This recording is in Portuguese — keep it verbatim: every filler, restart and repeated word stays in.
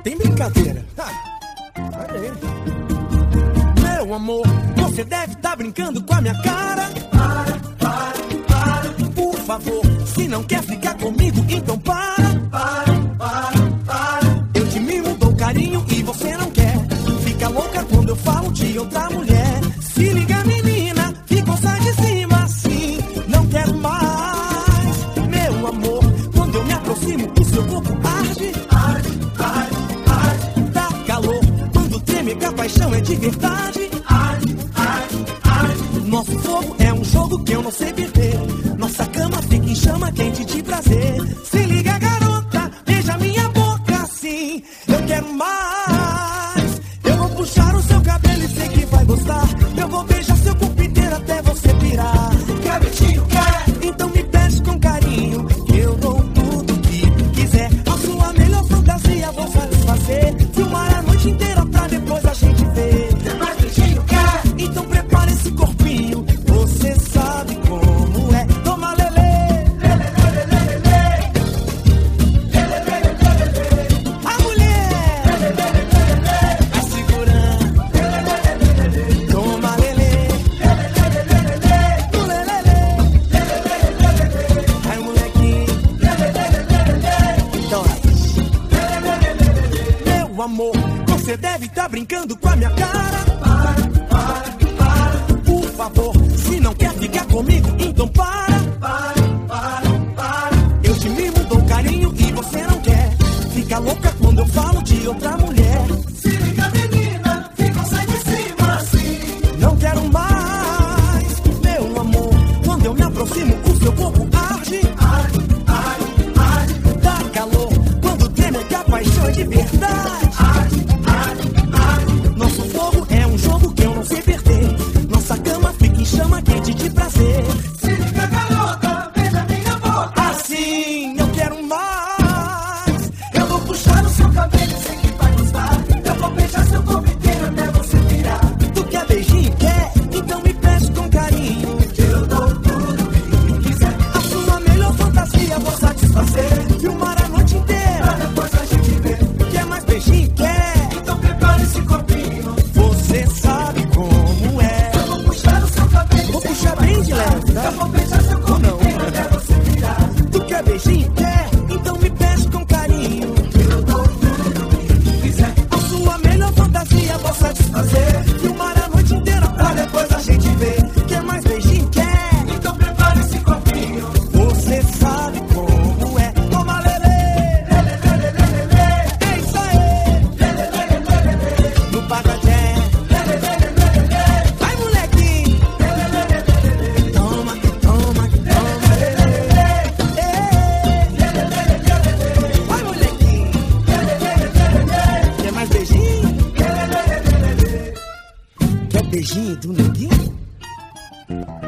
tem brincadeira. Olha aí. Meu amor, você deve estar brincando com a minha cara. Para, para, para. Por favor, se não quer ficar comigo, então para. Para, para, para. Eu te mimo, dou carinho e você não quer. Fica louca quando eu falo de outra mulher. Se liga, menina, ficou sai de cima assim. Não quero mais. Meu amor, quando eu me aproximo, o seu corpo arde. Arde, arde, arde. Dá calor, quando treme que a paixão é de verdade. Arde, arde, arde. Nosso fogo é um jogo que eu não sei perder. Nossa cama fica em chama quente de prazer. Se liga, garota, beija minha boca assim. Eu quero mais. Eu vou puxar o seu cabelo e sei que vai gostar. Eu vou beijar seu corpo inteiro até você pirar. Quer beijinho, quer? Então me pede com carinho, que eu dou tudo que quiser. A sua melhor fantasia vou satisfazer. Filmar a noite inteira pra depois a gente ver. Quer mais beijinho, quer? Então prepara esse corpinho. Você sabe como é. Toma lelê. A mulher vai segurando. Toma lelê. Do lelê. Ai, molequinho. Dois. Meu amor, você deve estar brincando com a minha cara. Para, para, para. Por favor, se não quer ficar comigo, então para. Para, para, para. Eu te mimo, dou carinho e você não quer. Fica louca quando eu falo de outra mulher. Se liga, menina, fica sai de cima assim. Não quero mais, meu amor. Quando eu me aproximo, o seu corpo arde. Arde, arde, arde. Dá calor, quando treme que a paixão é de verdade. Arde, arde, arde. Nosso fogo é um jogo que eu não sei perder. Nossa cama fica em chama quente de prazer. Se liga, garota, beija minha boca assim. Eu quero mais. Eu vou puxar o seu cabelo e sei que vai gostar. Eu vou beijar seu corpo inteiro até você virar. Tu quer beijinho? Quer? Então me pede com carinho, que eu dou tudo que quiser. A sua melhor fantasia vou satisfazer. Filmar a noite inteira pra depois a gente ver. Quer mais beijinho? Quer? Então prepare esse corpinho. Você sabe como é. Eu vou puxar o seu cabelo. Vou puxar bem de leve, tá? Eu vou beijar seu corpo inteiro até você virar. Tu quer beijinho? Quer? Então me pede com carinho, que eu dou tudo que quiser. A sua melhor fantasia vou satisfazer. Filmar a noite inteira pra depois a gente ver. Quer mais beijinho? Quer? Então prepare esse corpinho. Você sabe como é. Toma lelê. É isso aí. No Pagajé. Vai, molequinho. Toma, toma, toma lelê. Vai, molequinho. Quer mais beijinho? Quer beijinho do neguinho?